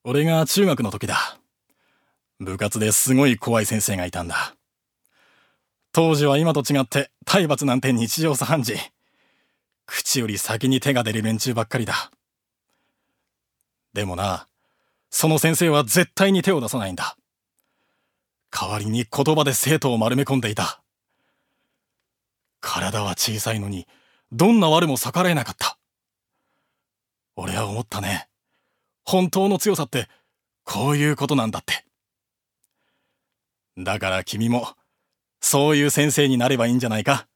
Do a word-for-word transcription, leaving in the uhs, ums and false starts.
俺が中学の時だ。部活ですごい怖い先生がいたんだ。当時は今と違って体罰なんて日常茶飯事。口より先に手が出る連中ばっかりだ。でもな、その先生は絶対に手を出さないんだ。代わりに言葉で生徒を丸め込んでいた。体は小さいのにどんな悪も逆らえなかった。俺は思ったね。本当の強さってこういうことなんだって。だから君もそういう先生になればいいんじゃないか。